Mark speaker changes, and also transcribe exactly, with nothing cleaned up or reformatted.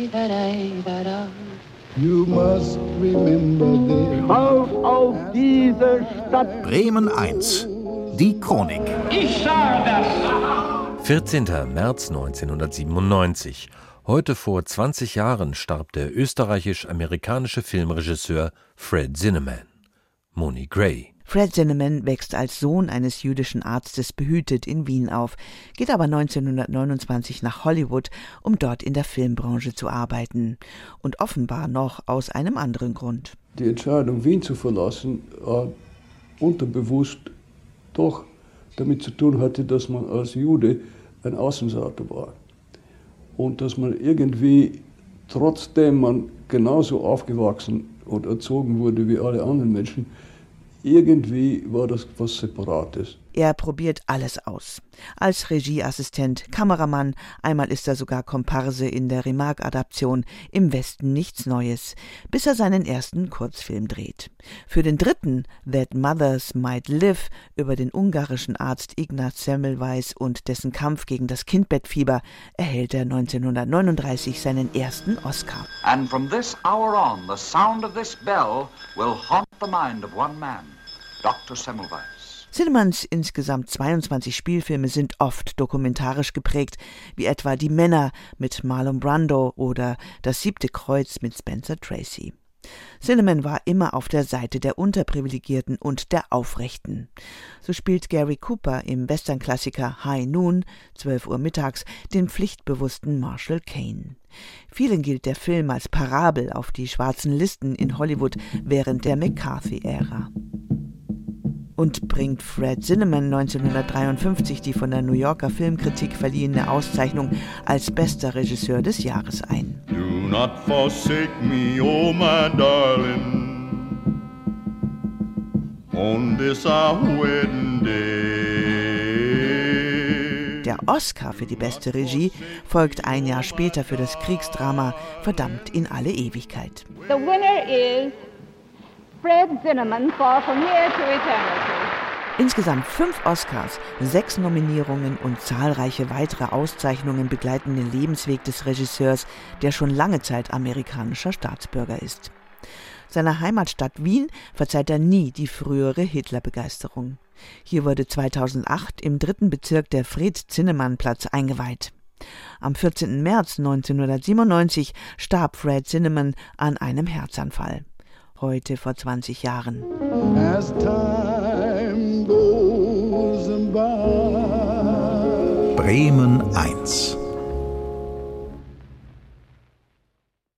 Speaker 1: You must remember this.
Speaker 2: Schaut auf diese Stadt.
Speaker 3: Bremen eins. Die Chronik.
Speaker 2: Ich sage das.
Speaker 4: vierzehnter März neunzehnhundertsiebenundneunzig. Heute vor zwanzig Jahren starb der österreichisch-amerikanische Filmregisseur Fred Zinnemann. Moni Gray.
Speaker 5: Fred Zinnemann wächst als Sohn eines jüdischen Arztes behütet in Wien auf, geht aber neunzehnhundertneunundzwanzig nach Hollywood, um dort in der Filmbranche zu arbeiten. Und offenbar noch aus einem anderen Grund.
Speaker 1: Die Entscheidung, Wien zu verlassen, hat unterbewusst doch damit zu tun hatte, dass man als Jude ein Außenseiter war. Und dass man irgendwie, trotzdem man genauso aufgewachsen und erzogen wurde wie alle anderen Menschen, irgendwie war das was Separates.
Speaker 5: Er probiert alles aus. Als Regieassistent, Kameramann, einmal ist er sogar Komparse in der Remarque-Adaption Im Westen nichts Neues, bis er seinen ersten Kurzfilm dreht. Für den dritten, That Mothers Might Live, über den ungarischen Arzt Ignaz Semmelweis und dessen Kampf gegen das Kindbettfieber, erhält er neunzehnhundertneununddreißig seinen ersten Oscar.
Speaker 6: And from this hour on, the sound of this bell will haunt the mind of one man, Doktor Semmelweis.
Speaker 5: Zinnemanns insgesamt zweiundzwanzig Spielfilme sind oft dokumentarisch geprägt, wie etwa Die Männer mit Marlon Brando oder Das siebte Kreuz mit Spencer Tracy. Zinnemann war immer auf der Seite der Unterprivilegierten und der Aufrechten. So spielt Gary Cooper im Western-Klassiker High Noon, zwölf Uhr mittags, den pflichtbewussten Marshall Caine. Vielen gilt der Film als Parabel auf die schwarzen Listen in Hollywood während der McCarthy-Ära. Und bringt Fred Zinnemann neunzehnhundertdreiundfünfzig die von der New Yorker Filmkritik verliehene Auszeichnung als bester Regisseur des Jahres ein.
Speaker 7: Do not forsake me, oh my darling, on this our wedding day.
Speaker 5: Der Oscar für die beste Regie folgt ein Jahr später für das Kriegsdrama Verdammt in alle Ewigkeit.
Speaker 8: The winner is Fred Zinnemann for From Here to Eternity.
Speaker 5: Insgesamt fünf Oscars, sechs Nominierungen und zahlreiche weitere Auszeichnungen begleiten den Lebensweg des Regisseurs, der schon lange Zeit amerikanischer Staatsbürger ist. Seiner Heimatstadt Wien verzeiht er nie die frühere Hitlerbegeisterung. Hier wurde zweitausendacht im dritten Bezirk der Fred-Zinnemann-Platz eingeweiht. Am vierzehnten März neunzehnhundertsiebenundneunzig starb Fred Zinnemann an einem Herzanfall. Heute vor zwanzig Jahren.
Speaker 1: As time goes by.
Speaker 3: Bremen eins.